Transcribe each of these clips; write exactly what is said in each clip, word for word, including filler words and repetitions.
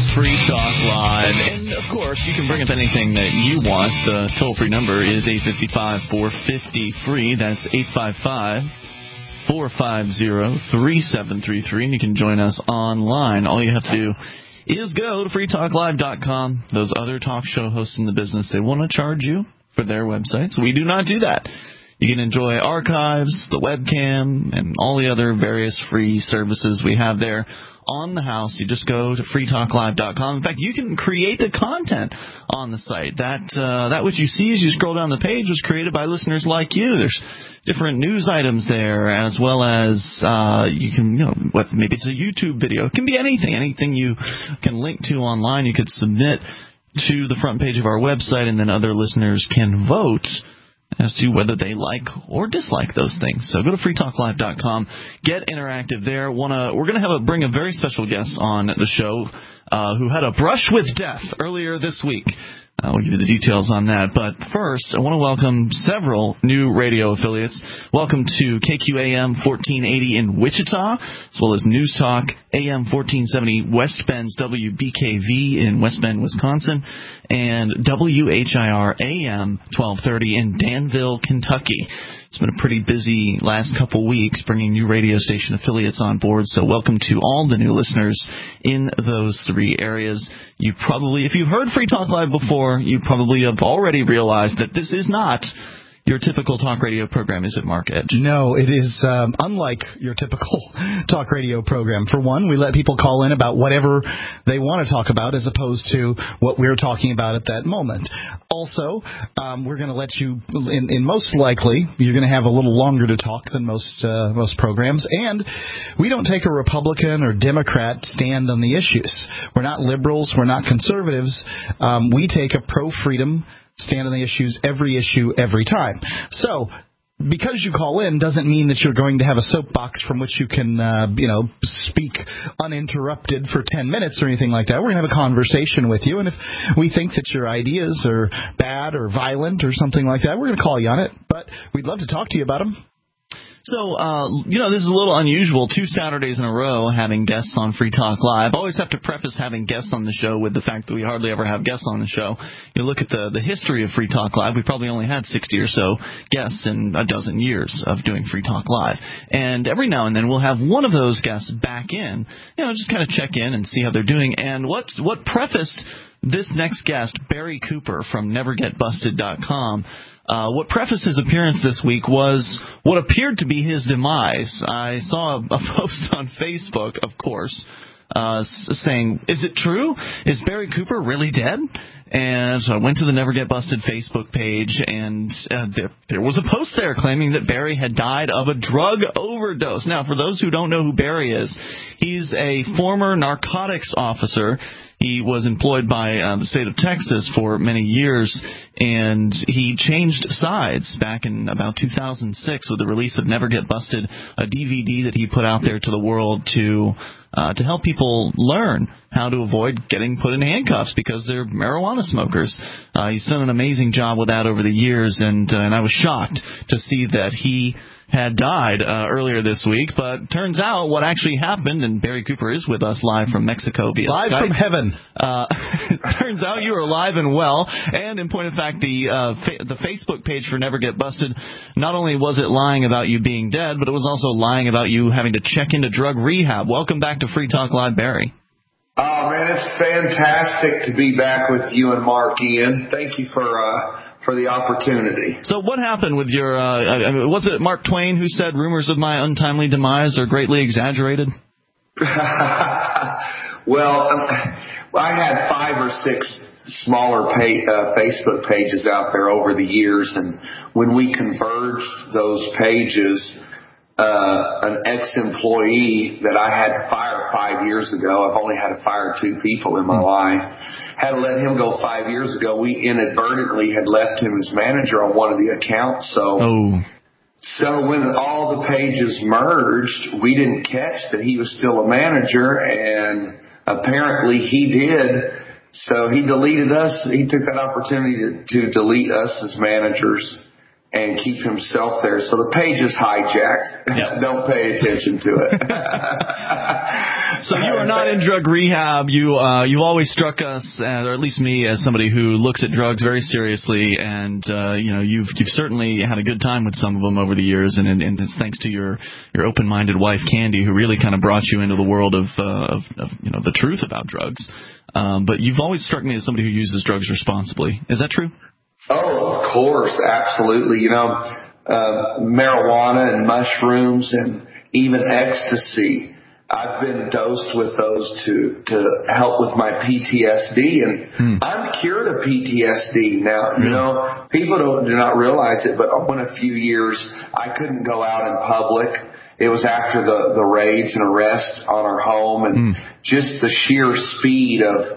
Free Talk Live. And, of course, you can bring up anything that you want. The toll-free number is eight five five, four five zero, free. That's eight five five, four five zero, three seven three three. And you can join us online. All you have to do is go to free talk live dot com. Those other talk show hosts in the business, they want to charge you for their websites. We do not do that. You can enjoy archives, the webcam, and all the other various free services we have there on the house. You just go to free talk live dot com. In fact, you can create the content on the site. That uh, that which you see as you scroll down the page was created by listeners like you. There's different news items there, as well as uh, you can, you know, what, maybe it's a YouTube video. It can be anything, anything you can link to online. You could submit to the front page of our website, and then other listeners can vote as to whether they like or dislike those things. So go to free talk live dot com, get interactive there. Wanna, we're going to have a, bring a very special guest on the show uh, who had a brush with death earlier this week. Uh, we'll give you the details on that. But first, I want to welcome several new radio affiliates. Welcome to K Q A M fourteen eighty in Wichita, as well as News Talk A M fourteen seventy West Bend's W B K V in West Bend, Wisconsin, and W H I R A M twelve thirty in Danville, Kentucky. It's been a pretty busy last couple weeks bringing new radio station affiliates on board, so welcome to all the new listeners in those three areas. You probably, if you've heard Free Talk Live before, you probably have already realized that this is not your typical talk radio program, is it, Mark Edge? No, it is um, unlike your typical talk radio program. For one, we let people call in about whatever they want to talk about as opposed to what we're talking about at that moment. Also, um, we're going to let you, in, in most likely, you're going to have a little longer to talk than most uh, most programs. And we don't take a Republican or Democrat stand on the issues. We're not liberals. We're not conservatives. Um, we take a pro-freedom stand on the issues, every issue, every time. So, because you call in doesn't mean that you're going to have a soapbox from which you can, uh, you know, speak uninterrupted for ten minutes or anything like that. We're going to have a conversation with you, and if we think that your ideas are bad or violent or something like that, we're going to call you on it. But we'd love to talk to you about them. So, uh, you know, this is a little unusual, two Saturdays in a row having guests on Free Talk Live. I always have to preface having guests on the show with the fact that we hardly ever have guests on the show. You look at the, the history of Free Talk Live, we probably only had sixty or so guests in a dozen years of doing Free Talk Live. And every now and then we'll have one of those guests back in, you know, just kind of check in and see how they're doing. And what's, what prefaced this next guest, Barry Cooper from never get busted dot com, Uh, what prefaced his appearance this week was what appeared to be his demise. I saw a, a post on Facebook, of course, uh, saying, is it true? Is Barry Cooper really dead? And so I went to the Never Get Busted Facebook page, and uh, there, there was a post there claiming that Barry had died of a drug overdose. Now, for those who don't know who Barry is, he's a former narcotics officer. He was employed by uh, the state of Texas for many years, and he changed sides back in about two thousand six with the release of Never Get Busted, a D V D that he put out there to the world to uh, to help people learn how to avoid getting put in handcuffs because they're marijuana smokers. Uh, he's done an amazing job with that over the years, and, uh, and I was shocked to see that he had died uh, earlier this week, but turns out what actually happened, and Barry Cooper is with us live from Mexico via Live Skype. from heaven. Uh, turns out you are alive and well, and in point of fact, the uh, fa- the Facebook page for Never Get Busted, not only was it lying about you being dead, but it was also lying about you having to check into drug rehab. Welcome back to Free Talk Live, Barry. Oh, man, it's fantastic to be back with you and Mark, Ian. Thank you for uh, for the opportunity. So what happened with your, uh, I mean, was it Mark Twain who said rumors of my untimely demise are greatly exaggerated? Well, I had five or six smaller pay, uh, Facebook pages out there over the years, and when we converged those pages, Uh, an ex-employee that I had to fire five years ago, I've only had to fire two people in my life, had to let him go five years ago. We inadvertently had left him as manager on one of the accounts. So, oh. so when all the pages merged, we didn't catch that he was still a manager, and apparently he did. So he deleted us. He took that opportunity to, to delete us as managers. and keep himself there. So the page is hijacked. Yep. Don't pay attention to it. So you are not in drug rehab. You uh, you always struck us, uh, or at least me, as somebody who looks at drugs very seriously, and uh, you know you've you've certainly had a good time with some of them over the years, and, and, and it's thanks to your, your open-minded wife Candy, who really kind of brought you into the world of, uh, of, of you know the truth about drugs. Um, but you've always struck me as somebody who uses drugs responsibly. Is that true? Oh, of course, absolutely. You know, uh, marijuana and mushrooms and even ecstasy. I've been dosed with those to to help with my P T S D, and hmm. I'm cured of P T S D now. You know, people don't do not realize it, but in a few years I couldn't go out in public. It was after the the raids and arrests on our home, and hmm. just the sheer speed of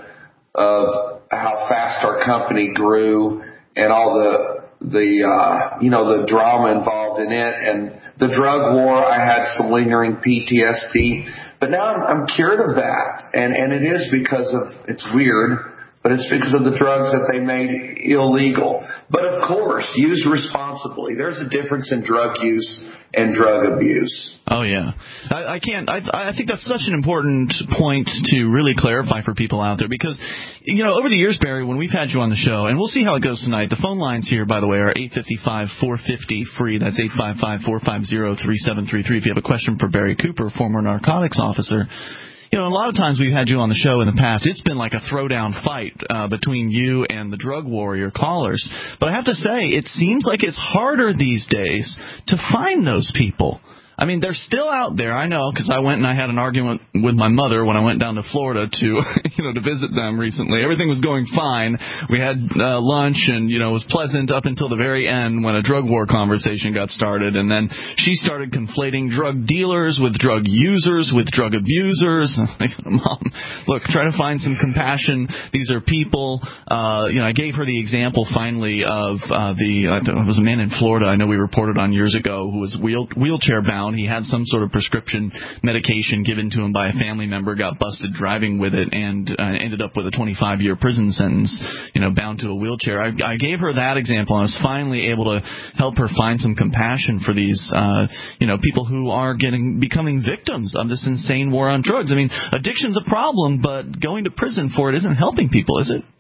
of how fast our company grew. And all the, the, uh, you know, the drama involved in it and the drug war. I had some lingering P T S D, but now I'm, I'm cured of that. And, and it is because of, it's weird, but it's because of the drugs that they made illegal. But of course, use responsibly. There's a difference in drug use and drug abuse. Oh, yeah. I, I can't, I, I think that's such an important point to really clarify for people out there because, you know, over the years, Barry, when we've had you on the show, and we'll see how it goes tonight, the phone lines here, by the way, are eight five five, four five zero, free. That's eight five five, four five zero, three seven three three if you have a question for Barry Cooper, former narcotics officer. You know, a lot of times we've had you on the show in the past, it's been like a throwdown fight uh, between you and the drug warrior callers. But I have to say, it seems like it's harder these days to find those people. I mean, they're still out there, I know, because I went and I had an argument with my mother when I went down to Florida to, you know, to visit them recently. Everything was going fine. We had uh, lunch, and, you know, it was pleasant up until the very end when a drug war conversation got started. And then she started conflating drug dealers with drug users, with drug abusers. Mom, look, try to find some compassion. These are people. Uh, you know, I gave her the example finally of uh, the, uh, there was a man in Florida I know we reported on years ago who was wheel, wheelchair bound. He had some sort of prescription medication given to him by a family member, got busted driving with it, and uh, ended up with a twenty-five year prison sentence, you know, bound to a wheelchair. I, I gave her that example, and I was finally able to help her find some compassion for these, uh, you know, people who are getting becoming victims of this insane war on drugs. I mean, addiction's a problem, but going to prison for it isn't helping people, is it?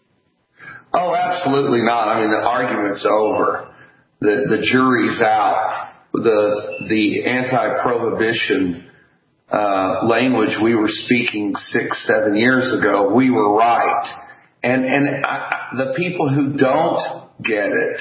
Oh, absolutely not. I mean, the argument's over. The, the jury's out. The the anti-prohibition uh, language we were speaking six, seven years ago, we were right. And and I, the people who don't get it,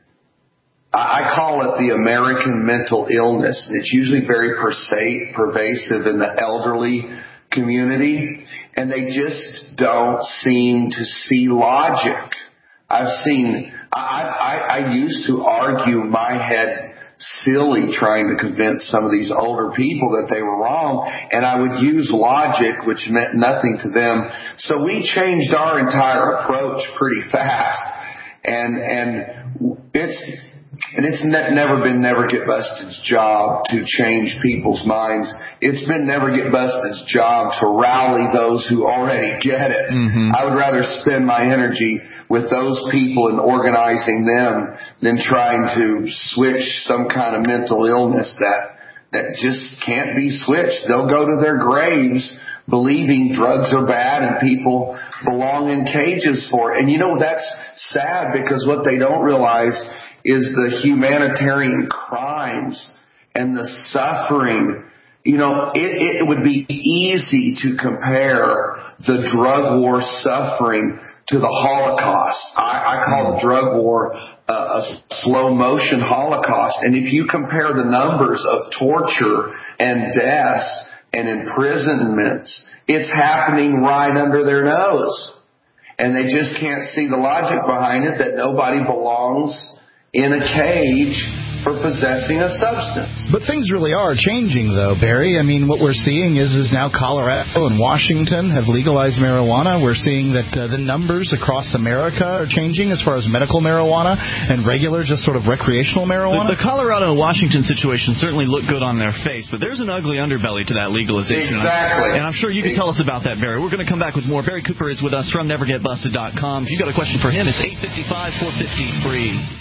I, I call it the American mental illness. It's usually very persa- pervasive in the elderly community, and they just don't seem to see logic. I've seen, I, I, I used to argue my head silly trying to convince some of these older people that they were wrong, and I would use logic, which meant nothing to them. So we changed our entire approach pretty fast, and and it's and it's ne- never been Never Get Busted's job to change people's minds. It's been Never Get Busted's job to rally those who already get it. Mm-hmm. I would rather spend my energy with those people and organizing them than trying to switch some kind of mental illness that that just can't be switched. They'll go to their graves believing drugs are bad and people belong in cages for it. And you know, that's sad, because what they don't realize is the humanitarian crimes and the suffering. You know, it, it would be easy to compare the drug war suffering to the Holocaust. I, I call the drug war uh, a slow motion Holocaust. And if you compare the numbers of torture and deaths and imprisonments, it's happening right under their nose. And they just can't see the logic behind it, that nobody belongs in a cage for possessing a substance. But things really are changing, though, Barry. I mean, what we're seeing is is now Colorado and Washington have legalized marijuana. We're seeing that uh, the numbers across America are changing as far as medical marijuana and regular, just sort of recreational marijuana. The, the Colorado and Washington situation certainly look good on their face, but there's an ugly underbelly to that legalization. Exactly. And I'm sure you can tell us about that, Barry. We're going to come back with more. Barry Cooper is with us from never get busted dot com. If you've got a question for him, it's eight five five, four five zero, free.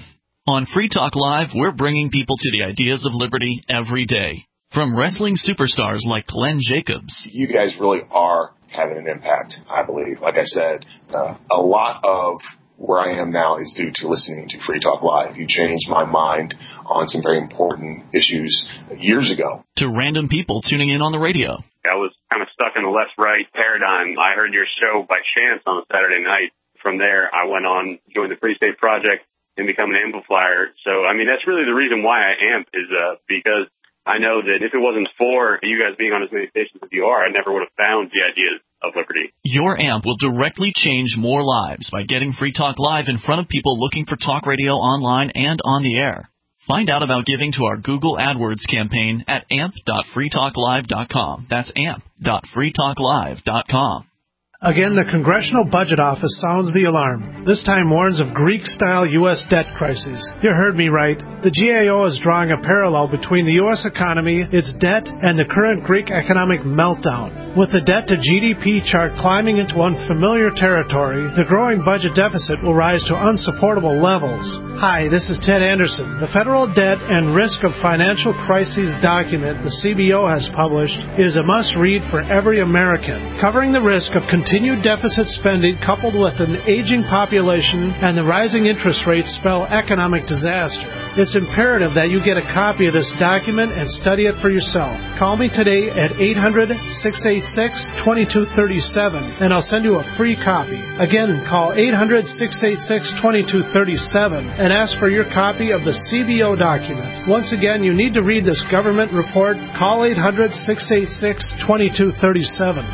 On Free Talk Live, we're bringing people to the ideas of liberty every day. From wrestling superstars like Glenn Jacobs. You guys really are having an impact, I believe. Like I said, uh, a lot of where I am now is due to listening to Free Talk Live. You changed my mind on some very important issues years ago. To random people tuning in on the radio. I was kind of stuck in the left-right paradigm. I heard your show by chance on a Saturday night. From there, I went on, joined the Free State Project, and become an amplifier. So, I mean, that's really the reason why I amp is uh, because I know that if it wasn't for you guys being on as many stations as you are, I never would have found the ideas of liberty. Your amp will directly change more lives by getting Free Talk Live in front of people looking for talk radio online and on the air. Find out about giving to our Google AdWords campaign at amp dot free talk live dot com. That's amp dot free talk live dot com. Again, the Congressional Budget Office sounds the alarm. This time warns of Greek-style U S debt crises. You heard me right. The G A O is drawing a parallel between the U S economy, its debt, and the current Greek economic meltdown. With the debt to G D P chart climbing into unfamiliar territory, the growing budget deficit will rise to unsupportable levels. Hi, this is Ted Anderson. The Federal Debt and Risk of Financial Crises document the C B O has published is a must-read for every American, covering the risk of continued Continued deficit spending coupled with an aging population and the rising interest rates spell economic disaster. It's imperative that you get a copy of this document and study it for yourself. Call me today at eight hundred, six eight six, two two three seven and I'll send you a free copy. Again, call eight hundred, six eight six, two two three seven and ask for your copy of the C B O document. Once again, you need to read this government report. Call eight hundred, six eight six, two two three seven.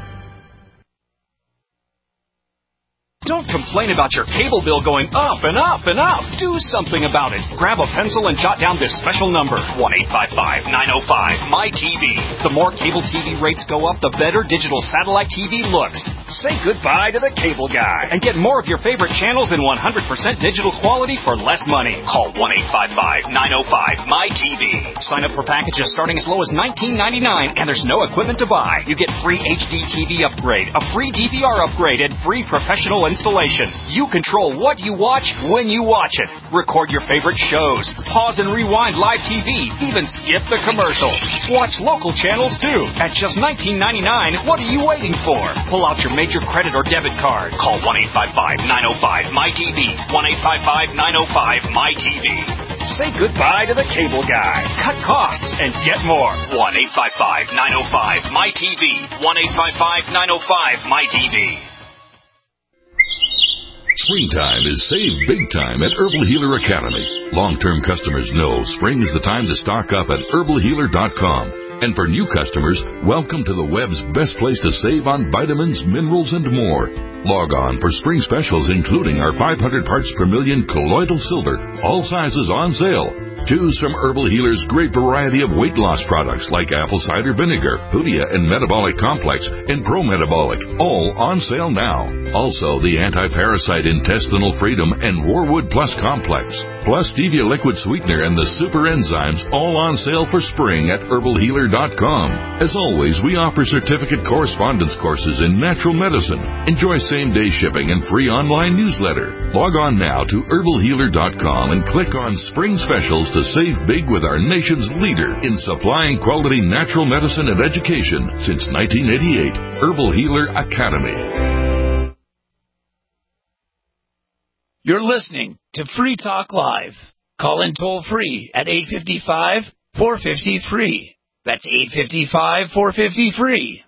Don't complain about your cable bill going up and up and up. Do something about it. Grab a pencil and jot down this special number, one eight five five, nine oh five, M Y T V. The more cable T V rates go up, the better digital satellite T V looks. Say goodbye to the cable guy and get more of your favorite channels in one hundred percent digital quality for less money. Call one eight five five, nine oh five, M Y T V. Sign up for packages starting as low as nineteen ninety-nine and there's no equipment to buy. You get free H D T V upgrade, a free D V R upgrade, and free professional installation. You control what you watch when you watch it. Record your favorite shows. Pause and rewind live T V. Even skip the commercials. Watch local channels too. At just nineteen ninety-nine, what are you waiting for? Pull out your major credit or debit card. Call one eight five five, nine oh five, M Y T V. one eight five five, nine oh five, M Y T V. Say goodbye to the cable guy. Cut costs and get more. one eight five five, nine oh five, M Y T V. one eight five five, nine oh five, M Y T V. Springtime is save big time at Herbal Healer Academy. Long-term customers know spring is the time to stock up at herbal healer dot com. And for new customers, welcome to the web's best place to save on vitamins, minerals, and more. Log on for spring specials including our five hundred parts per million colloidal silver, all sizes on sale. Choose from Herbal Healer's great variety of weight loss products like apple cider vinegar, Hoodia and Metabolic Complex, and Pro Metabolic, all on sale now. Also, the Anti-Parasite Intestinal Freedom and Warwood Plus Complex, plus Stevia Liquid Sweetener and the Super Enzymes, all on sale for spring at herbal healer dot com. As always, we offer certificate correspondence courses in natural medicine. Enjoy same-day shipping and free online newsletter. Log on now to herbal healer dot com and click on Spring Specials to save big with our nation's leader in supplying quality natural medicine and education since nineteen eighty-eight, Herbal Healer Academy. You're listening to Free Talk Live. Call in toll free at eight five five, four five zero, free. That's eight five five, four five zero, free.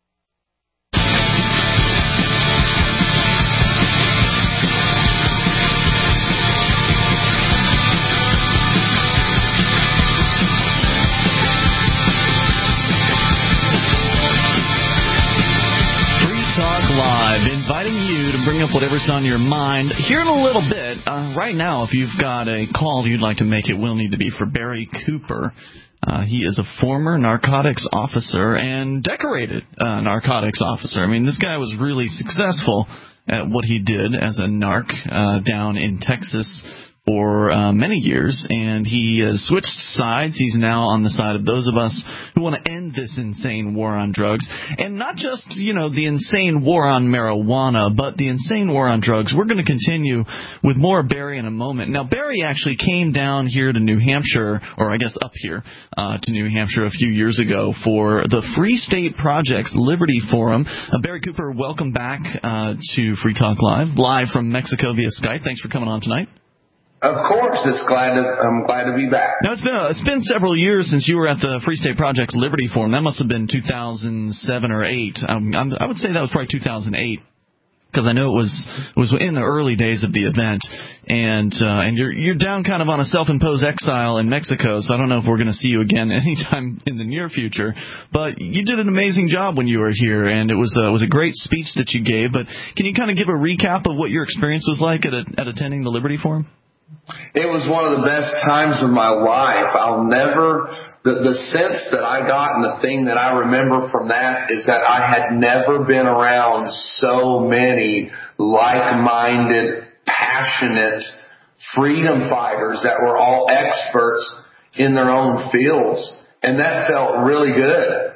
Live, inviting you to bring up whatever's on your mind. Here in a little bit, uh, right now, if you've got a call you'd like to make, it will need to be for Barry Cooper. Uh, he is a former narcotics officer and decorated uh, narcotics officer. I mean, this guy was really successful at what he did as a narc uh, down in Texas for uh, many years, and he has switched sides. He's now on the side of those of us who want to end this insane war on drugs, and not just, you know, the insane war on marijuana, but the insane war on drugs. We're going to continue with more of Barry in a moment. Now, Barry actually came down here to New Hampshire, or I guess up here uh, to New Hampshire a few years ago for the Free State Project's Liberty Forum. Uh, Barry Cooper, welcome back uh, to Free Talk Live, live from Mexico via Skype. Thanks for coming on tonight. Of course, it's glad to, I'm glad to be back. Now, it's been a, it's been several years since you were at the Free State Project's Liberty Forum. That must have been two thousand seven or eight. Um, I'm, I would say that was probably two thousand eight. Because I know it was it was in the early days of the event, and uh, and you're you're down kind of on a self-imposed exile in Mexico, so I don't know if we're going to see you again anytime in the near future. But you did an amazing job when you were here, and it was a, it was a great speech that you gave. But can you kind of give a recap of what your experience was like at a, at attending the Liberty Forum? It was one of the best times of my life. I'll never, the, the sense that I got and the thing that I remember from that is that I had never been around so many like-minded, passionate freedom fighters that were all experts in their own fields. And that felt really good.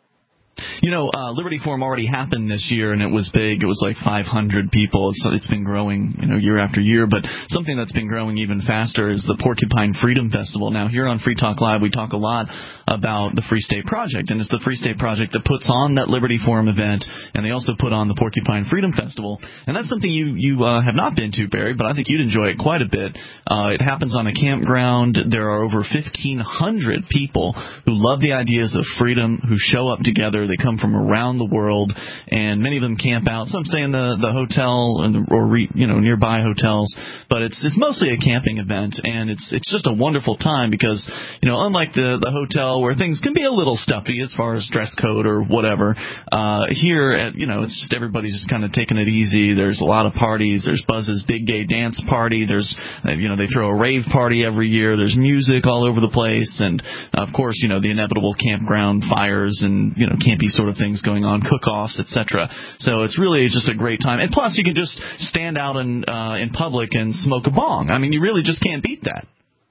You know, uh, Liberty Forum already happened this year, and it was big. It was like five hundred people. It's, it's been growing, you know, year after year. But something that's been growing even faster is the Porcupine Freedom Festival. Now, here on Free Talk Live, we talk a lot about the Free State Project, and it's the Free State Project that puts on that Liberty Forum event, and they also put on the Porcupine Freedom Festival. And that's something you, you uh, have not been to, Barry, but I think you'd enjoy it quite a bit. Uh, it happens on a campground. There are over fifteen hundred people who love the ideas of freedom, who show up together. They come from around the world, and many of them camp out. Some stay in the, the hotel and the, or re, you know nearby hotels, but it's it's mostly a camping event, and it's it's just a wonderful time because, you know, unlike the the hotel where things can be a little stuffy as far as dress code or whatever, uh, here at, you know, it's just everybody's just kind of taking it easy. There's a lot of parties. There's Buzz's Big Gay Dance Party. There's uh, you know they throw a rave party every year. There's music all over the place, and of course, you know, the inevitable campground fires and, you know, campy sort of things going on, cook-offs, et cetera. So it's really just a great time. And plus, you can just stand out in uh, in public and smoke a bong. I mean, you really just can't beat that.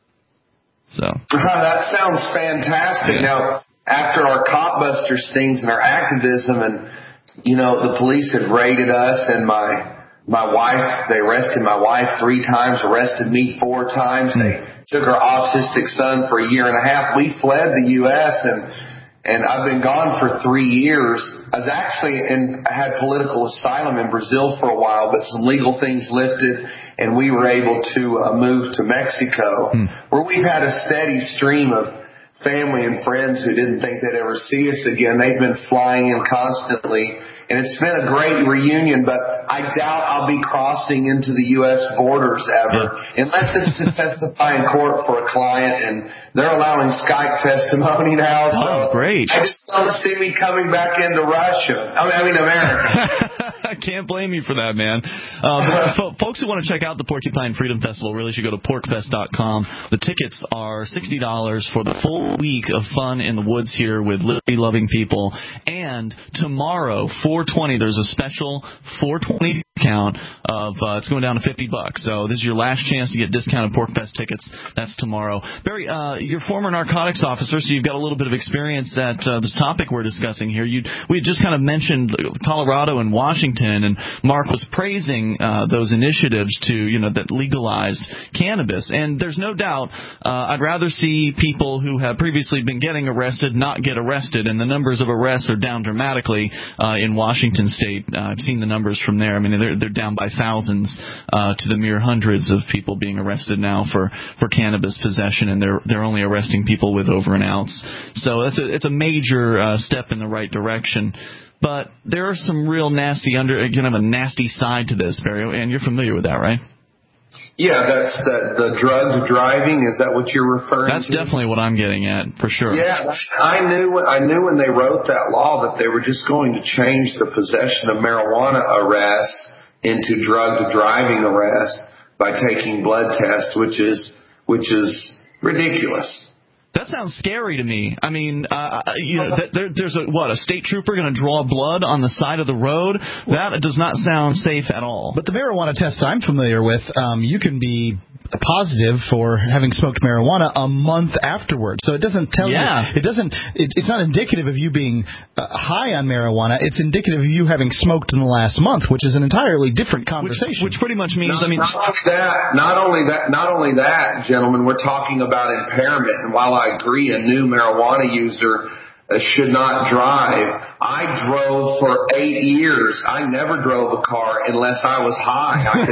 So that sounds fantastic. Yeah. Now, after our copbuster stings and our activism, and you know, the police had raided us, and my my wife, they arrested my wife three times, arrested me four times. Mm. They took our autistic son for a year and a half. We fled the U S and. And I've been gone for three years. I was actually in, I had political asylum in Brazil for a while, but some legal things lifted, and we were able to uh, move to Mexico, hmm. where we've had a steady stream of family and friends who didn't think they'd ever see us again. They've been flying in constantly, and it's been a great reunion, but I doubt I'll be crossing into the U S borders ever, yeah. unless it's to testify in court for a client, and they're allowing Skype testimony now. So oh, great. I just don't see me coming back into Russia. I mean, I mean America. I can't blame you for that, man. Uh, but folks who want to check out the Porcupine Freedom Festival really should go to pork fest dot com. The tickets are sixty dollars for the full week of fun in the woods here with liberty-loving people. And tomorrow, four twenty, there's a special four twenty discount of uh, it's going down to fifty bucks. So this is your last chance to get discounted Pork Fest tickets. That's tomorrow. Barry, uh, you're former narcotics officer, so you've got a little bit of experience at uh, this topic we're discussing here. You we had just kind of mentioned Colorado and Washington, and Mark was praising uh, those initiatives to, you know, that legalized cannabis. And there's no doubt uh, I'd rather see people who have previously been getting arrested not get arrested, and the numbers of arrests are down dramatically uh, in Washington State. Uh, I've seen the numbers from there. I mean, they're they're down by thousands uh, to the mere hundreds of people being arrested now for, for cannabis possession, and they're they're only arresting people with over an ounce. So it's a it's a major uh, step in the right direction. But there are some real nasty under kind of a nasty side to this, Barry, and you're familiar with that, right? Yeah, that's the, the drugged driving. Is that what you're referring that's to? That's definitely what I'm getting at, for sure. Yeah, I knew I knew when they wrote that law that they were just going to change the possession of marijuana arrests into drugged driving arrests by taking blood tests, which is which is ridiculous. That sounds scary to me. I mean, uh, you know, there, there's a what a state trooper going to draw blood on the side of the road. That does not sound safe at all. But the marijuana tests I'm familiar with, um, you can be positive for having smoked marijuana a month afterwards. So it doesn't tell yeah. you, it doesn't, it, it's not indicative of you being uh, high on marijuana. It's indicative of you having smoked in the last month, which is an entirely different conversation. Which, which pretty much means, not, I mean, not only that, not only that, not only that, gentlemen, we're talking about impairment. And while I agree, a new marijuana user should not drive. I drove for eight years. I never drove a car unless I was high. I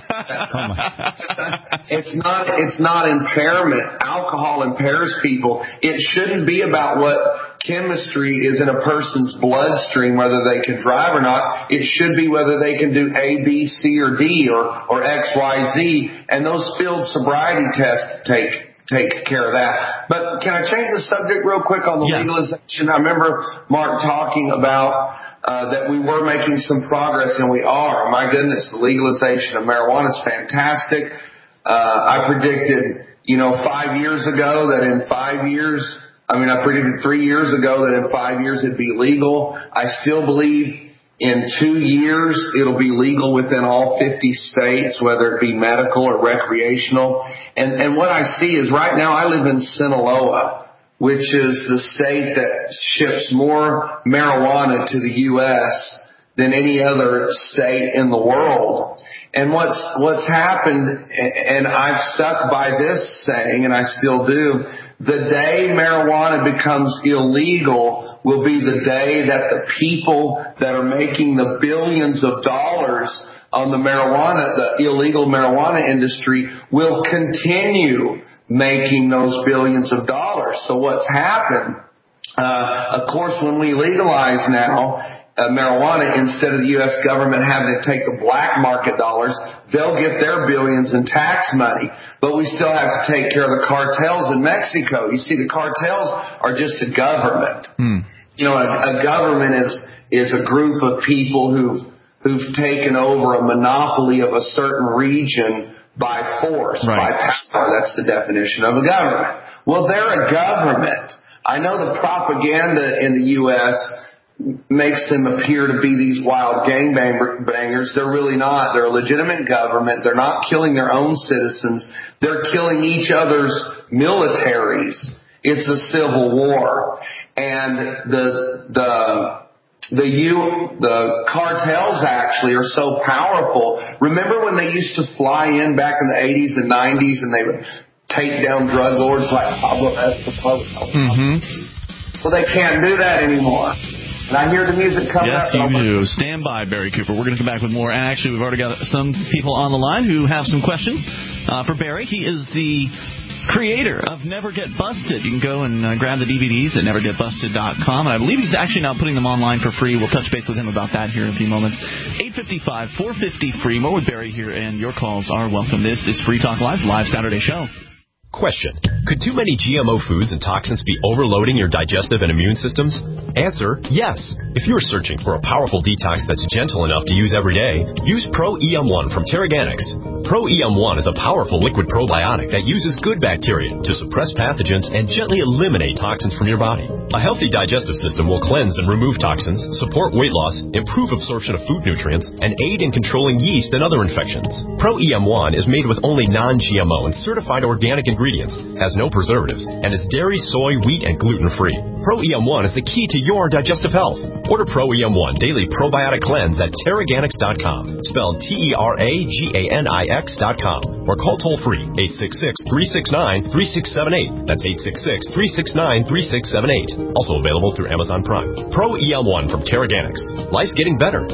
could, it's not, it's not impairment. Alcohol impairs people. It shouldn't be about what chemistry is in a person's bloodstream, whether they can drive or not. It should be whether they can do A, B, C, or D, or, or X, Y, Z. And those field sobriety tests take take care of that. But can I change the subject real quick on the yeah. legalization? I remember Mark talking about uh, that we were making some progress, and we are. My goodness, the legalization of marijuana is fantastic. Uh, I predicted, you know, five years ago that in five years, I mean, I predicted three years ago that in five years it'd be legal. I still believe in two years, it'll be legal within all fifty states, whether it be medical or recreational. And, and what I see is right now I live in Sinaloa, which is the state that ships more marijuana to the U S than any other state in the world. And what's, what's happened, and I've stuck by this saying, and I still do, the day marijuana becomes illegal will be the day that the people that are making the billions of dollars on the marijuana, the illegal marijuana industry, will continue making those billions of dollars. So what's happened, uh, of course, when we legalize now, Uh, marijuana, instead of the U S government having to take the black market dollars, they'll get their billions in tax money. But we still have to take care of the cartels in Mexico. You see, the cartels are just a government. Hmm. You know, a, a government is is a group of people who've who've taken over a monopoly of a certain region by force, right. by power. That's the definition of a government. Well, they're a government. I know the propaganda in the U S makes them appear to be these wild gangbangers. They're really not. They're a legitimate government. They're not killing their own citizens. They're killing each other's militaries. It's a civil war. And the, the, the U, the cartels actually are so powerful. Remember when they used to fly in back in the eighties and nineties and they would take down drug lords like Pablo Escobar? Mm-hmm. Well, they can't do that anymore. And I hear the music coming yes, up. Yes, you do. Stand by, Barry Cooper. We're going to come back with more. And actually, we've already got some people on the line who have some questions uh, for Barry. He is the creator of Never Get Busted. You can go and uh, grab the D V Ds at never get busted dot com. And I believe he's actually now putting them online for free. We'll touch base with him about that here in a few moments. eight five five, four five zero, free. More with Barry here, and your calls are welcome. This is Free Talk Live, live Saturday show. Question. Could too many G M O foods and toxins be overloading your digestive and immune systems? Answer, yes. If you're searching for a powerful detox that's gentle enough to use every day, use Pro E M one from Terraganics. Pro E M one is a powerful liquid probiotic that uses good bacteria to suppress pathogens and gently eliminate toxins from your body. A healthy digestive system will cleanse and remove toxins, support weight loss, improve absorption of food nutrients, and aid in controlling yeast and other infections. Pro E M one is made with only non-G M O and certified organic ingredients. Ingredients, has no preservatives, and is dairy, soy, wheat, and gluten-free. Pro E M one is the key to your digestive health. Order Pro E M one Daily Probiotic Cleanse at Terraganics dot com, spelled T E R A G A N I X dot com, or call toll-free eight six six, three six nine, three six seven eight. That's eight six six, three six nine, three six seven eight. Also available through Amazon Prime. Pro E M one from Terraganics. Life's getting better.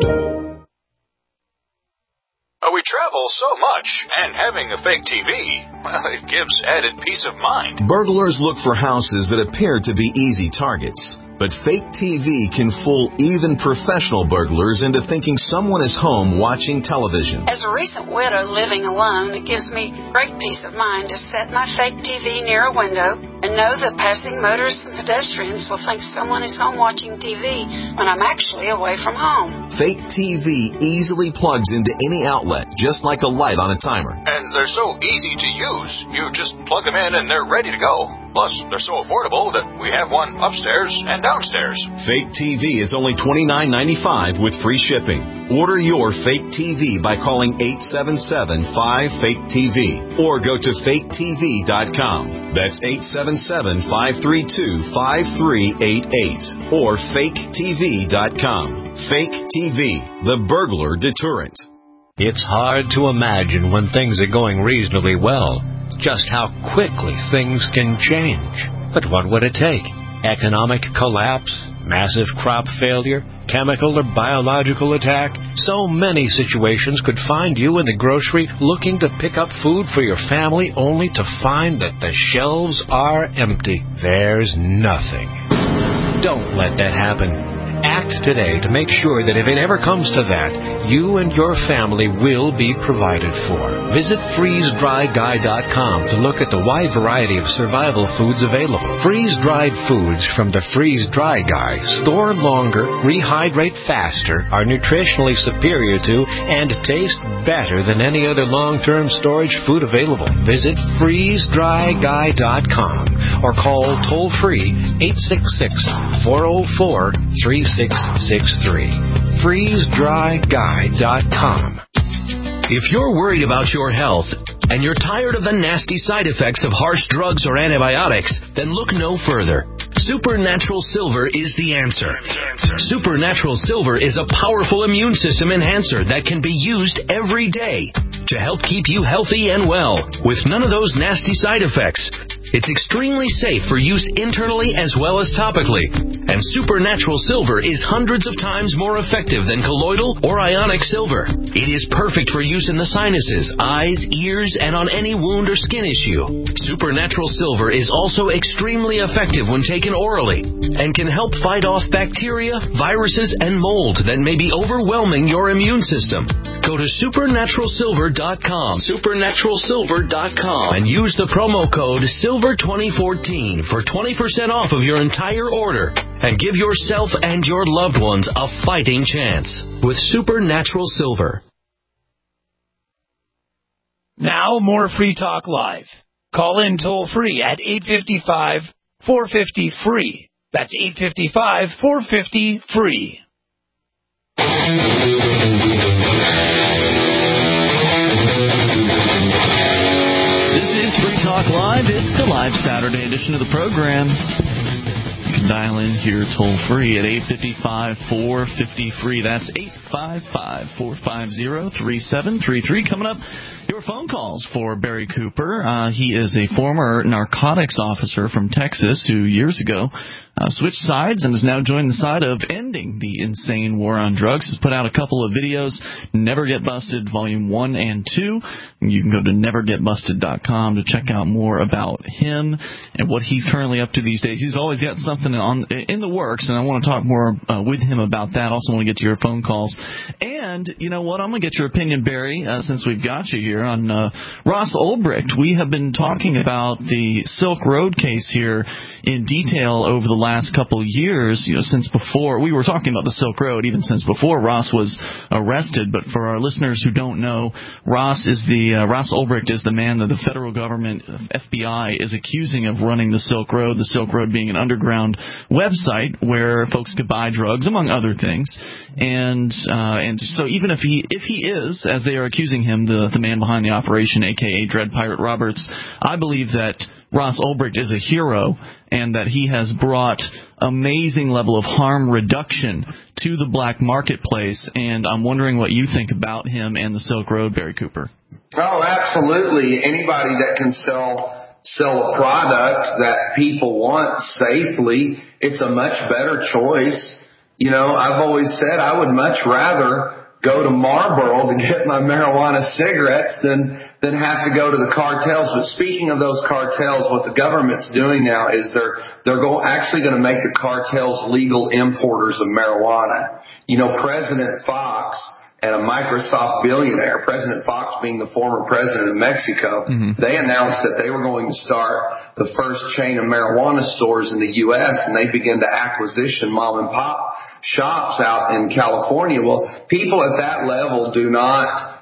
We travel so much, and having a fake T V, well, it gives added peace of mind. Burglars look for houses that appear to be easy targets. But fake T V can fool even professional burglars into thinking someone is home watching television. As a recent widow living alone, it gives me great peace of mind to set my fake T V near a window and know that passing motorists and pedestrians will think someone is home watching T V when I'm actually away from home. Fake T V easily plugs into any outlet, just like a light on a timer. And they're so easy to use. You just plug them in and they're ready to go. Plus, they're so affordable that we have one upstairs and downstairs. Fake T V is only twenty-nine ninety-five with free shipping. Order your Fake T V by calling eight seven seven, five, fake T V or go to fake T V dot com. That's eight seven seven, five three two, five three eight eight or fake T V dot com. Fake T V, the burglar deterrent. It's hard to imagine when things are going reasonably well, just how quickly things can change. But what would it take? Economic collapse? Massive crop failure? Chemical or biological attack? So many situations could find you in the grocery looking to pick up food for your family only to find that the shelves are empty. There's nothing. Don't let that happen. Act today to make sure that if it ever comes to that, you and your family will be provided for. Visit freeze dry guy dot com to look at the wide variety of survival foods available. Freeze-dried foods from the Freeze Dry Guy store longer, rehydrate faster, are nutritionally superior to, and taste better than any other long-term storage food available. Visit freeze dry guy dot com or call toll-free eight six six, four oh four, three six six three. freeze dry guy dot com. If you're worried about your health and you're tired of the nasty side effects of harsh drugs or antibiotics, then look no further. Supernatural Silver is the answer. Supernatural Silver is a powerful immune system enhancer that can be used every day to help keep you healthy and well with none of those nasty side effects. It's extremely safe for use internally as well as topically. And Supernatural Silver is hundreds of times more effective than colloidal or ionic silver. It is perfect for use in the sinuses, eyes, ears, and on any wound or skin issue. Supernatural Silver is also extremely effective when taken orally and can help fight off bacteria, viruses, and mold that may be overwhelming your immune system. Go to supernatural silver dot com, supernatural silver dot com, and use the promo code silver twenty fourteen for twenty percent off of your entire order and give yourself and your loved ones a fighting chance with Supernatural Silver. Now more Free Talk Live. Call in toll free at eight five five, four five zero, free. That's eight five five, four five zero, free. This is Free Talk Live. It's the live Saturday edition of the program. You can dial in here toll free at eight five five, four five zero, free. That's eight five five, four five zero, three seven three three. Coming up, your phone calls for Barry Cooper. Uh, he is a former narcotics officer from Texas who years ago uh, switched sides and has now joined the side of ending the insane war on drugs. Has put out a couple of videos, Never Get Busted, Volume one and two. You can go to never get busted dot com to check out more about him and what he's currently up to these days. He's always got something on in the works, and I want to talk more uh, with him about that. Also want to get to your phone calls. And you know what? I'm going to get your opinion, Barry, uh, since we've got you here, on uh, Ross Ulbricht. We have been talking about the Silk Road case here in detail over the last couple of years, you know, since before. We were talking about the Silk Road even since before Ross was arrested. But for our listeners who don't know, Ross is the uh, Ross Ulbricht is the man that the federal government, F B I, is accusing of running the Silk Road, the Silk Road being an underground website where folks could buy drugs, among other things. And uh, and so even if he if he is, as they are accusing him, the, the man behind the operation, a k a. Dread Pirate Roberts, I believe that Ross Ulbricht is a hero and that he has brought amazing level of harm reduction to the black marketplace. And I'm wondering what you think about him and the Silk Road, Barry Cooper. Oh, absolutely. Anybody that can sell sell a product that people want safely, it's a much better choice. You know, I've always said I would much rather go to Marlboro to get my marijuana cigarettes than than have to go to the cartels. But speaking of those cartels, what the government's doing now is they're they're go, actually going to make the cartels legal importers of marijuana. You know, President Fox and a Microsoft billionaire, President Fox being the former president of Mexico, mm-hmm. they announced that they were going to start the first chain of marijuana stores in the U S, and they began to acquisition mom and pop shops out in California. Well, people at that level do not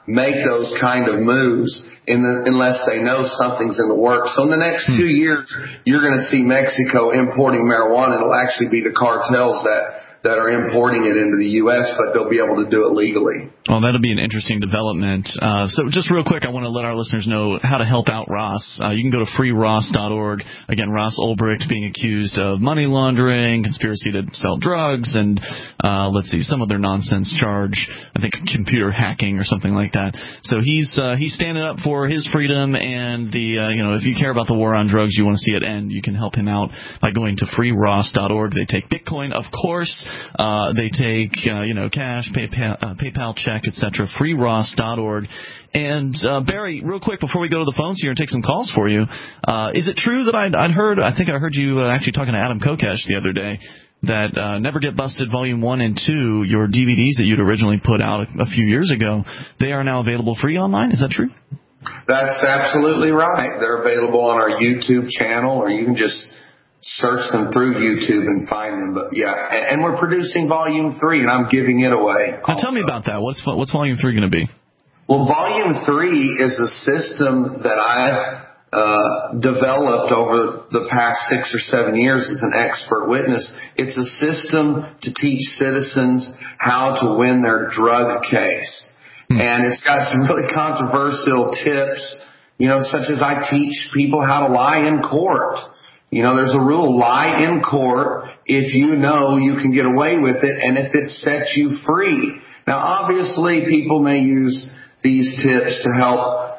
make those kind of moves in the, unless they know something's in the works. So in the next two years, you're going to see Mexico importing marijuana. It'll actually be the cartels that that are importing it into the U S, but they'll be able to do it legally. Well, that'll be an interesting development. Uh, so just real quick, I want to let our listeners know how to help out Ross. Uh, you can go to free ross dot org. Again, Ross Ulbricht being accused of money laundering, conspiracy to sell drugs, and uh, let's see, some other nonsense charge, I think computer hacking or something like that. So he's uh, he's standing up for his freedom, and the uh, you know, if you care about the war on drugs, you want to see it end, you can help him out by going to free ross dot org. They take Bitcoin, of course. Uh, they take, uh, you know, cash, PayPal, uh, PayPal check, et cetera, free ross dot org. And, uh, Barry, real quick, before we go to the phones here and take some calls for you, uh, is it true that I'd, I'd heard, I think I heard you uh, actually talking to Adam Kokesh the other day, that uh, Never Get Busted Volume one and two, your D V Ds that you'd originally put out a, a few years ago, they are now available free online? Is that true? That's absolutely right. They're available on our YouTube channel, or you can just search them through YouTube and find them. But yeah, and, and we're producing Volume Three, and I'm giving it away. Now tell me about that. What's what's Volume Three going to be? Well, Volume Three is a system that I've uh, developed over the past six or seven years as an expert witness. It's a system to teach citizens how to win their drug case, hmm. and it's got some really controversial tips. You know, such as I teach people how to lie in court. You know, there's a rule, lie in court if you know you can get away with it and if it sets you free. Now, obviously, people may use these tips to help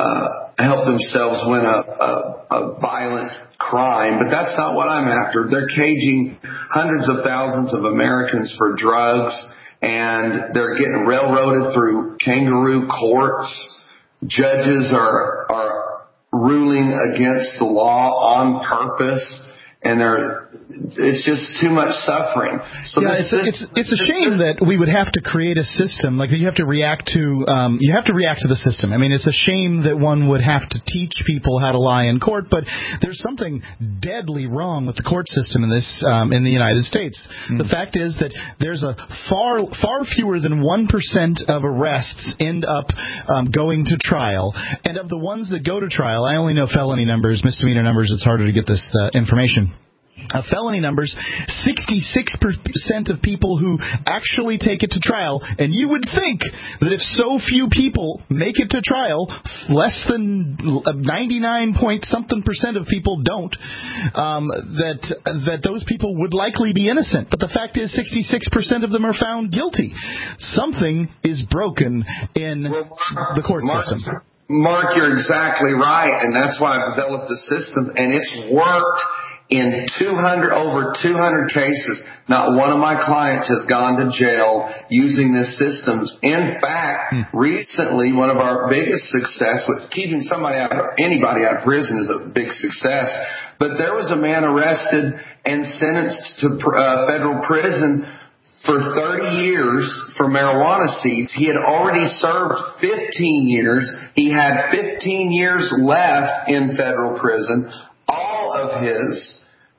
uh help themselves win a, a, a violent crime, but that's not what I'm after. They're caging hundreds of thousands of Americans for drugs, and they're getting railroaded through kangaroo courts. Judges are are ruling against the law on purpose, and they're, it's just too much suffering. So yeah, this, it's, it's it's a shame that we would have to create a system like that. You have to react to um, you have to react to the system. I mean, it's a shame that one would have to teach people how to lie in court, but there's something deadly wrong with the court system in this um, in the United States. Mm. The fact is that there's a far far fewer than one percent of arrests end up um, going to trial, and of the ones that go to trial, I only know felony numbers, misdemeanor numbers. It's harder to get this uh, information. Uh, felony numbers, sixty-six percent of people who actually take it to trial, and you would think that if so few people make it to trial, less than ninety-nine point something percent of people don't, um, that that those people would likely be innocent. But the fact is, sixty-six percent of them are found guilty. Something is broken in the court Mark, system. Mark, you're exactly right, and that's why I've developed the system, and it's worked. In two hundred, over two hundred cases, not one of my clients has gone to jail using this system. In fact, hmm. recently, one of our biggest success with keeping somebody out of, anybody out of prison is a big success. But there was a man arrested and sentenced to uh, federal prison for thirty years for marijuana seeds. He had already served fifteen years. He had fifteen years left in federal prison. All of his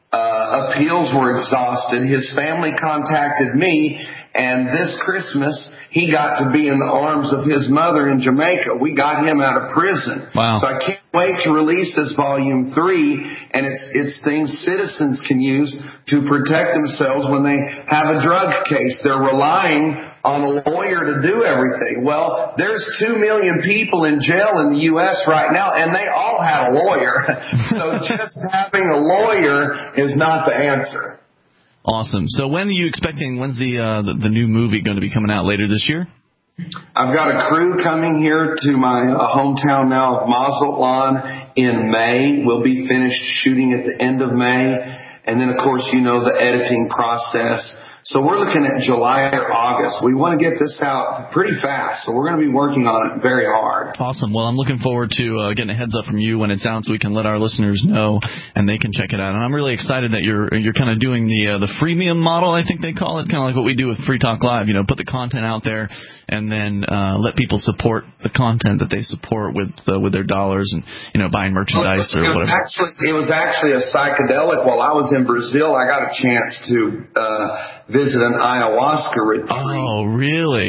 uh, appeals were exhausted. His family contacted me, and this Christmas he got to be in the arms of his mother in Jamaica. We got him out of prison. Wow. So I can't wait to release this Volume three, and it's it's things citizens can use to protect themselves when they have a drug case. They're relying on a lawyer to do everything. Well, there's two million people in jail in the U S right now, and they all have a lawyer. So just having a lawyer is not the answer. Awesome. So when are you expecting, when's the, uh, the the new movie going to be coming out later this year? I've got a crew coming here to my uh, hometown now of Mazatlan in May. We'll be finished shooting at the end of May. And then, of course, you know the editing process. So we're looking at July or August. We want to get this out pretty fast, so we're going to be working on it very hard. Awesome. Well, I'm looking forward to uh, getting a heads up from you when it's out so we can let our listeners know and they can check it out. And I'm really excited that you're you're kind of doing the uh, the freemium model, I think they call it, kind of like what we do with Free Talk Live. You know, put the content out there and then uh, let people support the content that they support with uh, with their dollars and, you know, buying merchandise or whatever. Actually, it was actually a psychedelic. While I was in Brazil, I got a chance to uh, visit an ayahuasca retreat. Oh, really?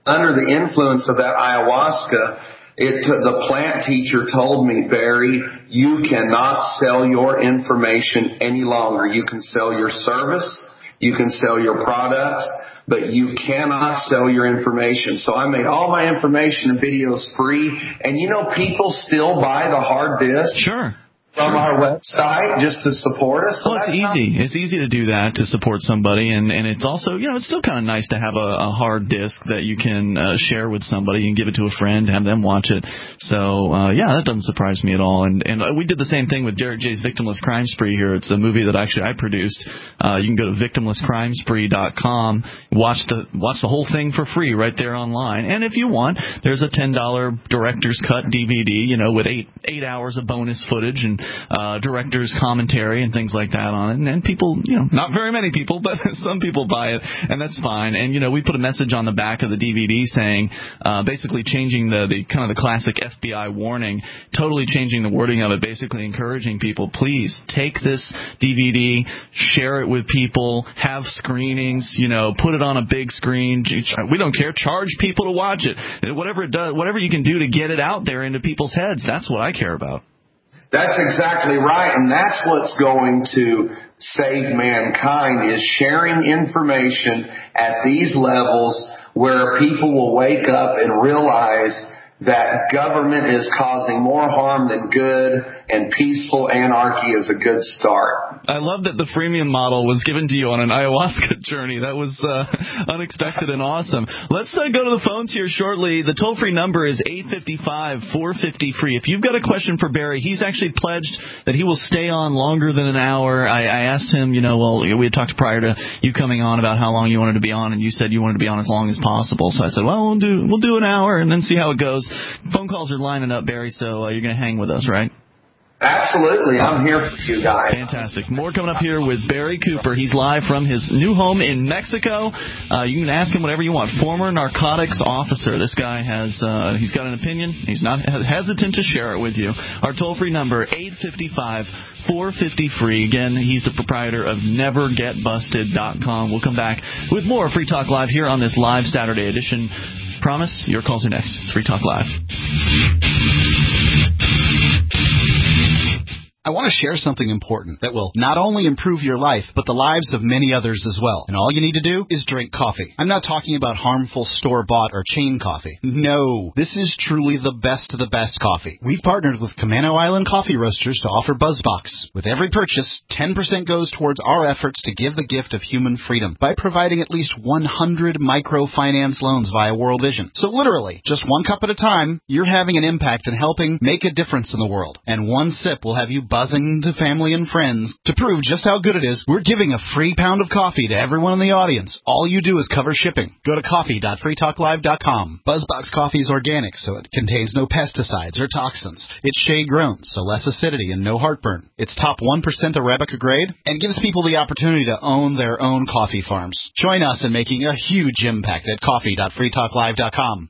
under the influence of that ayahuasca, it t- the plant teacher told me, Barry, you cannot sell your information any longer. You can sell your service, you can sell your products, but you cannot sell your information. So I made all my information and videos free. And, you know, people still buy the hard disk. Sure. From our website just to support us. Well, it's easy. It's easy to do that, to support somebody, and, and it's also, you know, it's still kind of nice to have a, a hard disk that you can uh, share with somebody and give it to a friend, have them watch it. So, uh, yeah, that doesn't surprise me at all. And, and we did the same thing with Derek J's Victimless Crime Spree here. It's a movie that actually I produced. Uh, you can go to victimless crime spree dot com, watch the watch the whole thing for free right there online. And if you want, there's a ten dollar director's cut D V D, you know, with eight eight hours of bonus footage and Uh, director's commentary and things like that on it. And, and people, you know, not very many people, but some people buy it, and that's fine. And, you know, we put a message on the back of the D V D saying, uh, basically changing the, the kind of the classic F B I warning, totally changing the wording of it, basically encouraging people, please take this D V D, share it with people, have screenings, you know, put it on a big screen. We don't care. Charge people to watch it. Whatever it does, whatever you can do to get it out there into people's heads, that's what I care about. That's exactly right, and that's what's going to save mankind, is sharing information at these levels where people will wake up and realize that government is causing more harm than good, and peaceful anarchy is a good start. I love that the freemium model was given to you on an ayahuasca journey. That was uh, unexpected and awesome. Let's uh, go to the phones here shortly. The toll-free number is eight five five, four five zero, free. If you've got a question for Barry, he's actually pledged that he will stay on longer than an hour. I, I asked him, you know, well, we had talked prior to you coming on about how long you wanted to be on, and you said you wanted to be on as long as possible. So I said, well, we'll do we'll do an hour and then see how it goes. Phone calls are lining up, Barry, so uh, you're going to hang with us, right? Absolutely. I'm here for you guys. Fantastic. More coming up here with Barry Cooper. He's live from his new home in Mexico. Uh, you can ask him whatever you want. Former narcotics officer. This guy has, uh, he's got an opinion. He's not hesitant to share it with you. Our toll-free number, eight five five, four five zero, free. Again, he's the proprietor of never get busted dot com. We'll come back with more Free Talk Live here on this live Saturday edition. Promise, your calls are next. It's Free Talk Live. I want to share something important that will not only improve your life, but the lives of many others as well. And all you need to do is drink coffee. I'm not talking about harmful store-bought or chain coffee. No, this is truly the best of the best coffee. We've partnered with Camano Island Coffee Roasters to offer BuzzBox. With every purchase, ten percent goes towards our efforts to give the gift of human freedom by providing at least one hundred microfinance loans via World Vision. So literally, just one cup at a time, you're having an impact and helping make a difference in the world. And one sip will have you buzzing to family and friends. To prove just how good it is, we're giving a free pound of coffee to everyone in the audience. All you do is cover shipping. Go to coffee dot free talk live dot com. BuzzBox coffee is organic, so it contains no pesticides or toxins. It's shade-grown, so less acidity and no heartburn. It's top one percent Arabica grade and gives people the opportunity to own their own coffee farms. Join us in making a huge impact at coffee dot free talk live dot com.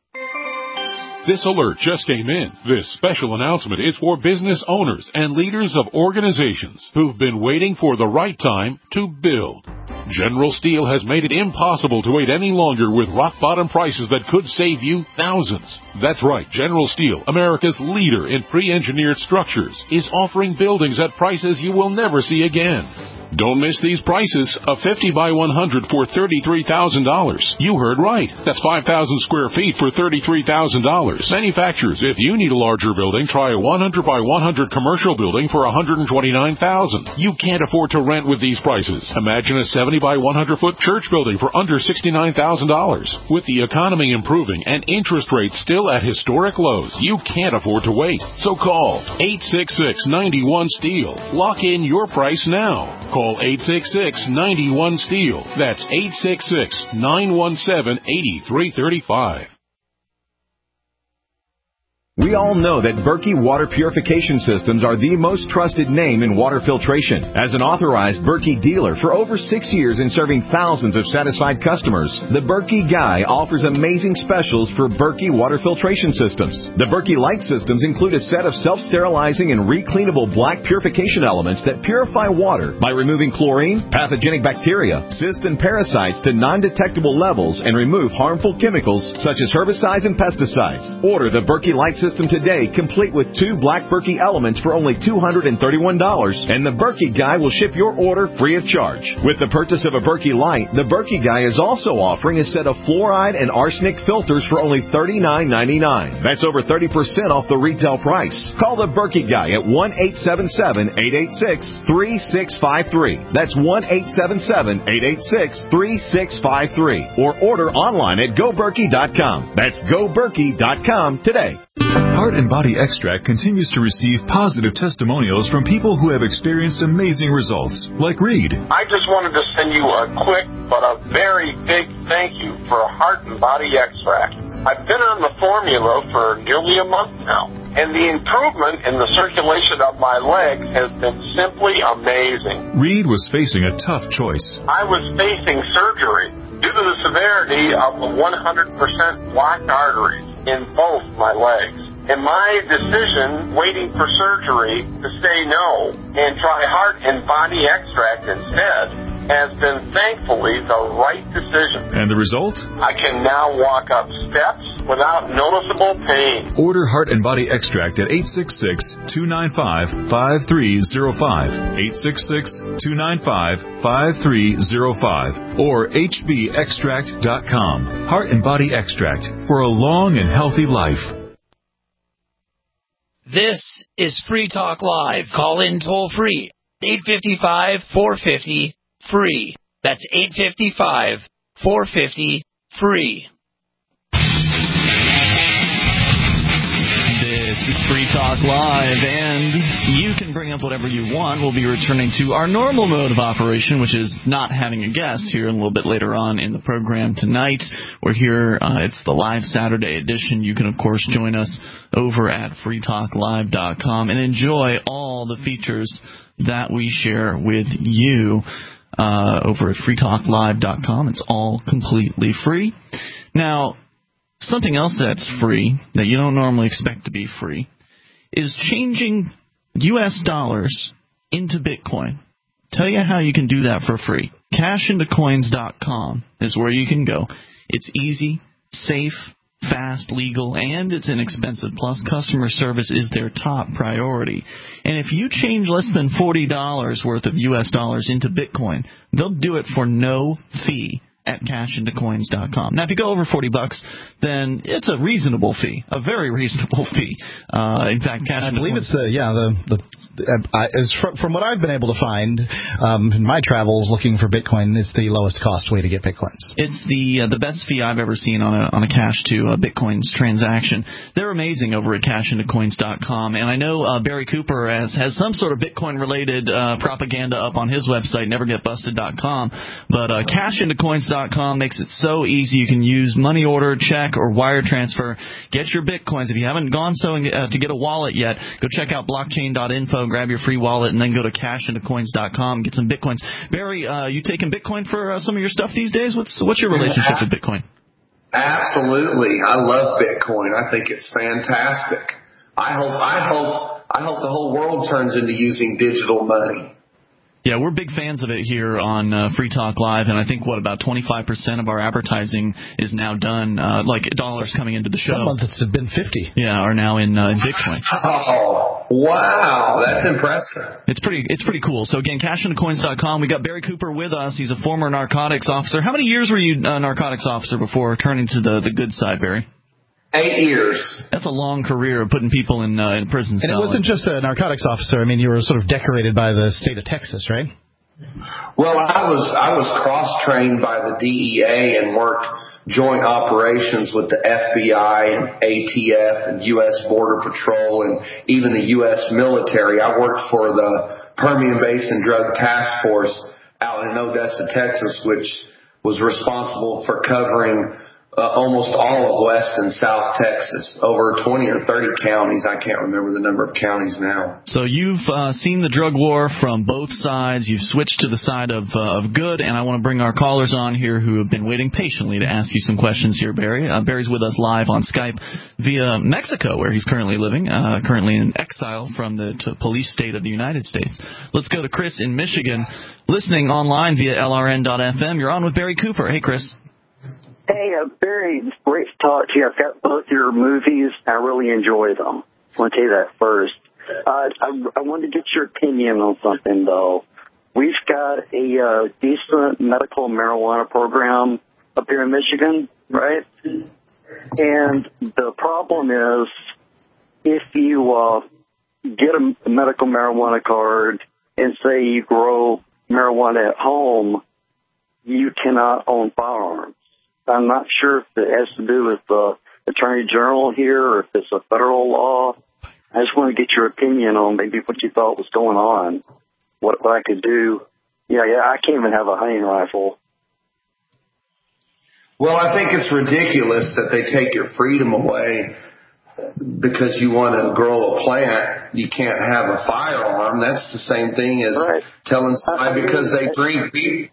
This alert just came in. This special announcement is for business owners and leaders of organizations who've been waiting for the right time to build. General Steel has made it impossible to wait any longer with rock-bottom prices that could save you thousands. That's right, General Steel, America's leader in pre-engineered structures, is offering buildings at prices you will never see again. Don't miss these prices. A fifty by one hundred for thirty-three thousand dollars. You heard right. That's five thousand square feet for thirty-three thousand dollars. Manufacturers, if you need a larger building, try a one hundred by one hundred commercial building for one hundred twenty-nine thousand dollars. You can't afford to rent with these prices. Imagine a seventy by one hundred foot church building for under sixty-nine thousand dollars. With the economy improving and interest rates still at historic lows, you can't afford to wait. So call eight six six, nine one, STEEL. Lock in your price now. Call eight six six, nine one, STEEL. That's eight six six, nine one seven, eight three three five. We We all know that Berkey Water Purification Systems are the most trusted name in water filtration. As an authorized Berkey dealer for over six years and serving thousands of satisfied customers, the Berkey Guy offers amazing specials for Berkey Water Filtration Systems. The Berkey Light Systems include a set of self-sterilizing and recleanable black purification elements that purify water by removing chlorine, pathogenic bacteria, cysts, and parasites to non-detectable levels and remove harmful chemicals such as herbicides and pesticides. Order the Berkey Light System today, complete with two black Berkey elements for only two hundred thirty-one dollars, and the Berkey Guy will ship your order free of charge. With the purchase of a Berkey Light, the Berkey Guy is also offering a set of fluoride and arsenic filters for only thirty-nine ninety-nine. That's over thirty percent off the retail price. Call the Berkey Guy at one eight seven seven, eight eight six, three six five three. That's one eight seven seven, eight eight six, three six five three. Or order online at go berkey dot com. That's go berkey dot com today. Heart and Body Extract continues to receive positive testimonials from people who have experienced amazing results, like Reed. I just wanted to send you a quick but a very big thank you for Heart and Body Extract. I've been on the formula for nearly a month now, and the improvement in the circulation of my legs has been simply amazing. Reed was facing a tough choice. I was facing surgery due to the severity of the one hundred percent blocked arteries in both my legs. And my decision, waiting for surgery, to say no and try Heart and Body Extract instead, has been thankfully the right decision. And the result? I can now walk up steps without noticeable pain. Order Heart and Body Extract at eight six six, two nine five, five three zero five, eight six six, two nine five, five three zero five, or h b extract dot com. Heart and Body Extract for a long and healthy life. This is Free Talk Live. Call in toll free. eight five five, four five zero, free. That's eight five five, four five zero, free. This is Free Talk Live, and you can bring up whatever you want. We'll be returning to our normal mode of operation, which is not having a guest here a little bit later on in the program tonight. We're here. Uh, it's the live Saturday edition. You can, of course, join us over at free talk live dot com and enjoy all the features that we share with you uh, over at free talk live dot com. It's all completely free. Now, something else that's free that you don't normally expect to be free is changing U S dollars into Bitcoin. Tell you how you can do that for free. cash into coins dot com is where you can go. It's easy, safe, fast, legal, and it's inexpensive. Plus, customer service is their top priority. And if you change less than forty dollars worth of U S dollars into Bitcoin, they'll do it for no fee at cash into coins dot com. Now, if you go over forty bucks, then it's a reasonable fee, a very reasonable fee. Uh, in fact, cash I into believe coins. it's the yeah the the uh, as from, from what I've been able to find um, in my travels looking for Bitcoin, it's the lowest cost way to get Bitcoins. It's the uh, the best fee I've ever seen on a on a cash to uh, Bitcoins transaction. They're amazing over at cash into coins dot com, and I know uh, Barry Cooper has has some sort of Bitcoin related uh, propaganda up on his website, never get busted dot com. But uh, cash into coins dot com makes it so easy. You can use money order, check, or wire transfer. Get your Bitcoins. If you haven't gone so uh, to get a wallet yet, go check out blockchain dot info, grab your free wallet, and then go to cash into coins dot com and get some Bitcoins. Barry, uh, you taking Bitcoin for uh, some of your stuff these days? What's what's your relationship with Bitcoin? Absolutely. I love Bitcoin. I think it's fantastic. I hope I hope I hope the whole world turns into using digital money. Yeah, we're big fans of it here on uh, Free Talk Live, and I think, what, about twenty-five percent of our advertising is now done, uh, like dollars coming into the show. Some months it's been fifty. Yeah, are now in, uh, in Bitcoin. Oh, wow, that's impressive. It's pretty It's pretty cool. So, again, cash into coins dot com. We got Barry Cooper with us. He's a former narcotics officer. How many years were you a narcotics officer before turning to the, the good side, Barry? Eight years. That's a long career of putting people in uh, in prison cells. And it wasn't just a narcotics officer. I mean, you were sort of decorated by the state of Texas, right? Well, I was I was cross-trained by the D E A and worked joint operations with the F B I and A T F and U S Border Patrol and even the U S military. I worked for the Permian Basin Drug Task Force out in Odessa, Texas, which was responsible for covering uh, almost all of West and South Texas, over twenty or thirty counties. I can't remember the number of counties now. So you've uh, seen the drug war from both sides. You've switched to the side of, uh, of good, and I want to bring our callers on here who have been waiting patiently to ask you some questions here, Barry. Uh, Barry's with us live on Skype via Mexico, where he's currently living, uh, currently in exile from the t- police state of the United States. Let's go to Chris in Michigan, listening online via L R N dot F M. You're on with Barry Cooper. Hey, Chris. Hey, uh, Barry, it's great to talk to you. I've got both your movies. I really enjoy them. I want to tell you that first. Uh, I, I wanted to get your opinion on something, though. We've got a uh, decent medical marijuana program up here in Michigan, right? And the problem is if you uh, get a medical marijuana card and say you grow marijuana at home, you cannot own firearms. I'm not sure if it has to do with the Attorney General here or if it's a federal law. I just want to get your opinion on maybe what you thought was going on, what, what I could do. Yeah, yeah, I can't even have a hunting rifle. Well, I think it's ridiculous that they take your freedom away because you want to grow a plant. You can't have a firearm. That's the same thing as right. telling somebody because they drink beer.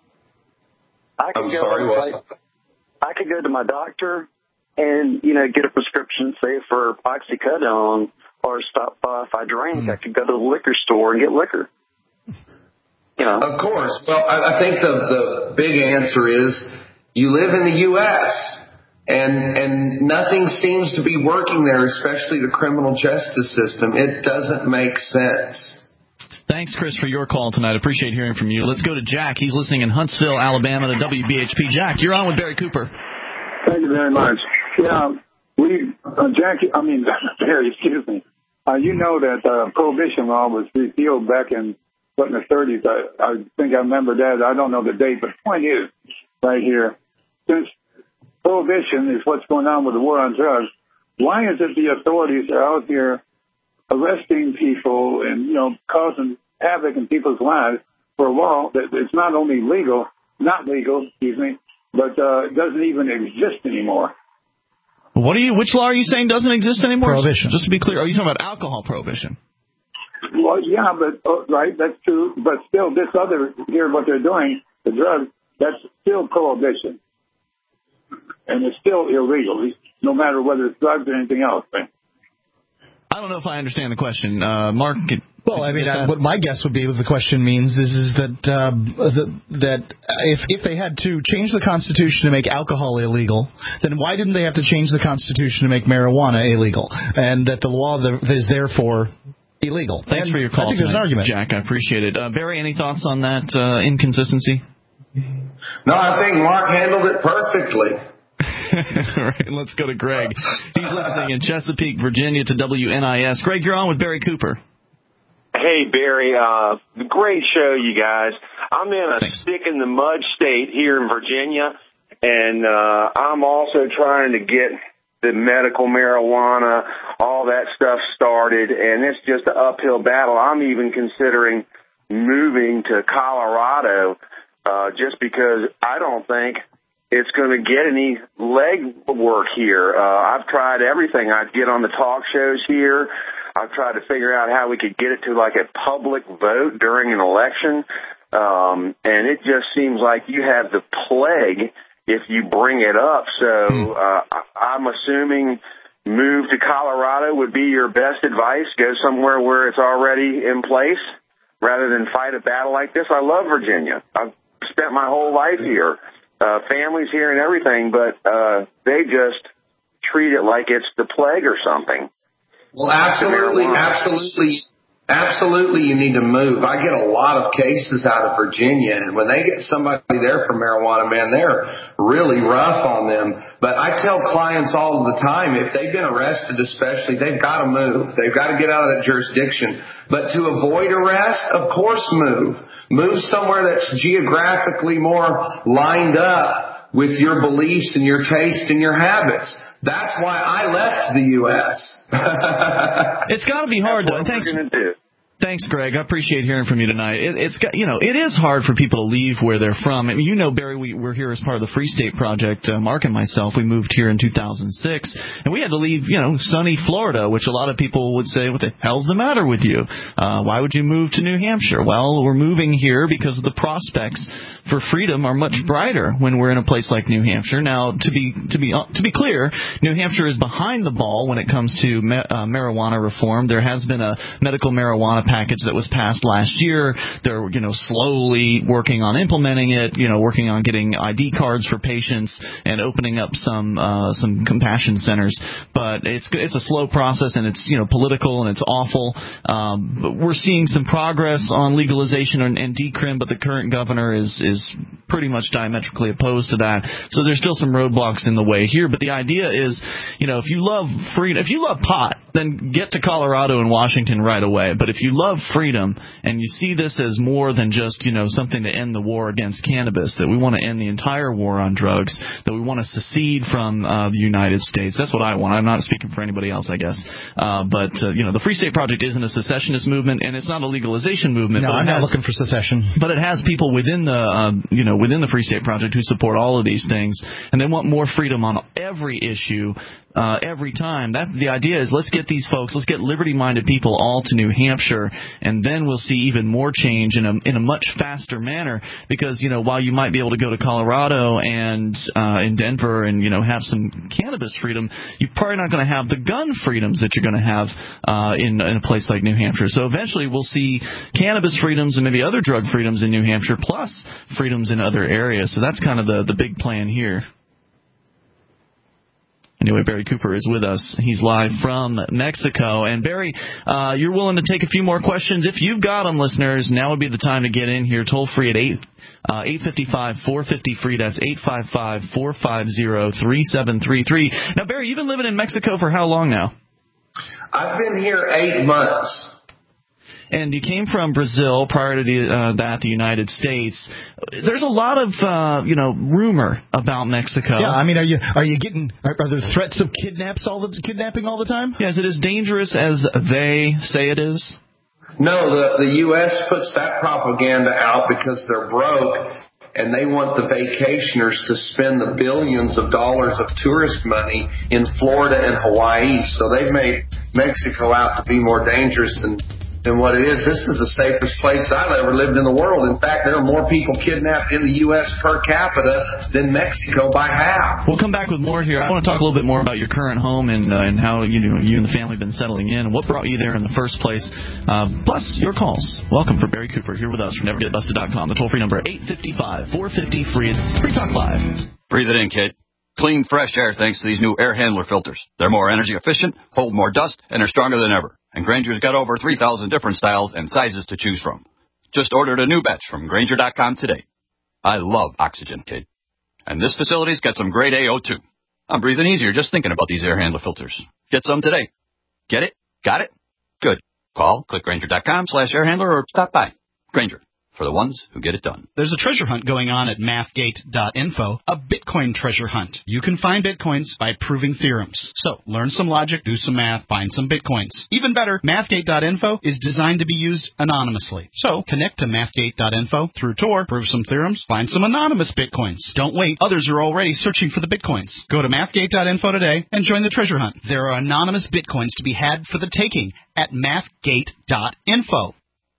I I'm go, sorry, what? Like, I could go to my doctor and, you know, get a prescription, say, for oxycodone, or stop by if I drink. Mm. I could go to the liquor store and get liquor. You know? Of course. Well, I, I think the, the big answer is you live in the U S, and and nothing seems to be working there, especially the criminal justice system. It doesn't make sense. Thanks, Chris, for your call tonight. Appreciate hearing from you. Let's go to Jack. He's listening in Huntsville, Alabama to W B H P. Jack, you're on with Barry Cooper. Thank you very much. Yeah, we, uh, Jackie, I mean, Barry, excuse me. Uh, you know that uh, prohibition law was repealed back in, what, in the thirties. I, I think I remember that. I don't know the date, but the point is, right here, since prohibition is what's going on with the war on drugs, why is it the authorities are out here arresting people and, you know, causing havoc in people's lives for a law that it's not only legal, not legal, excuse me, but uh, doesn't even exist anymore? What are you? Which law are you saying doesn't exist anymore? Prohibition. Just to be clear, are you talking about alcohol prohibition? Well, yeah, but uh, right, that's true. But still, this other here, what they're doing, the drugs, that's still prohibition, and it's still illegal, no matter whether it's drugs or anything else. Right? I don't know if I understand the question, uh, Mark. Can, well, I mean, I, what my guess would be what the question means is, is that uh, the, that if if they had to change the Constitution to make alcohol illegal, then why didn't they have to change the Constitution to make marijuana illegal? And that the law is therefore illegal. Thanks and for your call, I think tonight, there's an argument, Jack. I appreciate it. Uh, Barry, any thoughts on that uh, inconsistency? No, I think Mark handled it perfectly. All right, let's go to Greg. He's listening in Chesapeake, Virginia to W N I S. Greg, you're on with Barry Cooper. Hey, Barry. Uh, great show, you guys. I'm in a Thanks. stick-in-the-mud state here in Virginia, and uh, I'm also trying to get the medical marijuana, all that stuff started, and it's just an uphill battle. I'm even considering moving to Colorado uh, just because I don't think it's going to get any leg work here. Uh, I've tried everything. I'd get on the talk shows here. I've tried to figure out how we could get it to like a public vote during an election. Um, and it just seems like you have the plague if you bring it up. So uh, I'm assuming move to Colorado would be your best advice. Go somewhere where it's already in place rather than fight a battle like this. I love Virginia. I've spent my whole life here. Uh, families here and everything, but uh, they just treat it like it's the plague or something. Well, absolutely, absolutely, absolutely you need to move. I get a lot of cases out of Virginia, and when they get somebody there for marijuana, man, they're really rough on them. But I tell clients all the time, if they've been arrested especially, they've got to move. They've got to get out of that jurisdiction. But to avoid arrest, of course move. Move somewhere that's geographically more lined up with your beliefs and your taste and your habits. That's why I left the U S It's got to be hard, though. That's what we're going to do. Thanks, Greg. I appreciate hearing from you tonight. It, it's got, you know, it is hard for people to leave where they're from. I mean, you know, Barry, we, we're here as part of the Free State Project. Uh, Mark and myself, we moved here in two thousand six, and we had to leave, you know, sunny Florida, which a lot of people would say, what the hell's the matter with you? Uh, why would you move to New Hampshire? Well, we're moving here because the prospects for freedom are much brighter when we're in a place like New Hampshire. Now, to be to be uh, to be clear, New Hampshire is behind the ball when it comes to ma- uh, marijuana reform. There has been a medical marijuana package that was passed last year. They're, you know, slowly working on implementing it, you know, working on getting I D cards for patients and opening up some uh, some compassion centers. But it's it's a slow process, and it's, you know, political, and it's awful. Um, but we're seeing some progress on legalization and, and decrim, but the current governor is is pretty much diametrically opposed to that. So there's still some roadblocks in the way here. But the idea is, you know, if you love freedom, if you love pot, then get to Colorado and Washington right away. But if you love freedom and you see this as more than just, you know, something to end the war against cannabis, that we want to end the entire war on drugs, that we want to secede from uh, the United States, that's what I want. I'm not speaking for anybody else, I guess. Uh, but, uh, you know, the Free State Project isn't a secessionist movement, and it's not a legalization movement. No, but I'm has, not looking for secession. But it has people within the, uh, you know, within the Free State Project who support all of these things, and they want more freedom on every issue. Uh, every time. That the idea is, let's get these folks, let's get liberty-minded people all to New Hampshire, and then we'll see even more change in a in a much faster manner. Because, you know, while you might be able to go to Colorado and uh, in Denver and, you know, have some cannabis freedom, you're probably not going to have the gun freedoms that you're going to have uh, in in a place like New Hampshire. So eventually we'll see cannabis freedoms and maybe other drug freedoms in New Hampshire, plus freedoms in other areas. So that's kind of the the big plan here. Anyway, Barry Cooper is with us. He's live from Mexico. And, Barry, uh, you're willing to take a few more questions. If you've got them, listeners, now would be the time to get in here. Toll free at eight five five, four five zero, free. That's eight five five, four five zero, three seven three three. Now, Barry, you've been living in Mexico for how long now? I've been here eight months. And you came from Brazil prior to the, uh, that, the United States. There's a lot of, uh, you know, rumor about Mexico. Yeah, I mean, are you are you getting are, are there threats of kidnaps all the kidnapping all the time? Yeah, is it as dangerous as they say it is? No, the the U S puts that propaganda out because they're broke and they want the vacationers to spend the billions of dollars of tourist money in Florida and Hawaii. So they've made Mexico out to be more dangerous than than what it is. This is the safest place I've ever lived in the world. In fact, there are more people kidnapped in the U S per capita than Mexico by half. We'll come back with more here. I want to talk a little bit more about your current home and uh, and how you know you and the family have been settling in and what brought you there in the first place. Uh, plus, your calls. Welcome for Barry Cooper here with us from never get busted dot com. The toll-free number, eight five five, four five zero, free. It's Free Talk Live. Breathe it in, kid. Clean, fresh air thanks to these new air handler filters. They're more energy efficient, hold more dust, and are stronger than ever. And Grainger's got over three thousand different styles and sizes to choose from. Just ordered a new batch from Grainger dot com today. I love oxygen, kid. And this facility's got some grade A O too. I'm breathing easier just thinking about these air handler filters. Get some today. Get it? Got it? Good. Call, click Grainger dot com slash air handler or stop by. Grainger. For the ones who get it done. There's a treasure hunt going on at mathgate dot info, a Bitcoin treasure hunt. You can find Bitcoins by proving theorems. So, learn some logic, do some math, find some Bitcoins. Even better, mathgate dot info is designed to be used anonymously. So, connect to mathgate dot info through Tor, prove some theorems, find some anonymous Bitcoins. Don't wait, others are already searching for the Bitcoins. Go to mathgate dot info today and join the treasure hunt. There are anonymous Bitcoins to be had for the taking at mathgate dot info.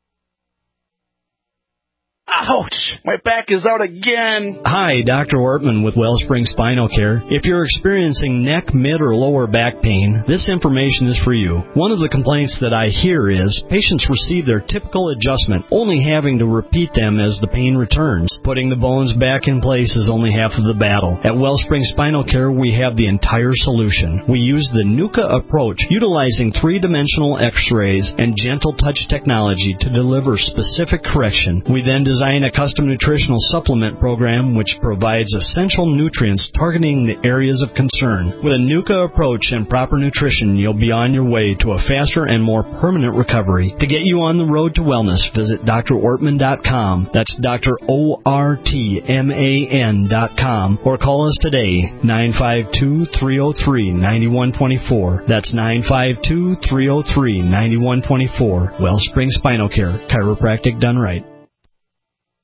Ouch! My back is out again. Hi, Doctor Ortman with Wellspring Spinal Care. If you're experiencing neck, mid, or lower back pain, this information is for you. One of the complaints that I hear is patients receive their typical adjustment, only having to repeat them as the pain returns. Putting the bones back in place is only half of the battle. At Wellspring Spinal Care, we have the entire solution. We use the NUCA approach, utilizing three-dimensional x-rays and gentle touch technology to deliver specific correction. We then design designed a custom nutritional supplement program which provides essential nutrients targeting the areas of concern. With a NUCA approach and proper nutrition, you'll be on your way to a faster and more permanent recovery. To get you on the road to wellness, visit D R ortman dot com. That's D R O R T M A N dot com. Or call us today, nine five two, three oh three, nine one two four. That's nine five two, three oh three, nine one two four. Wellspring Spinal Care, chiropractic done right.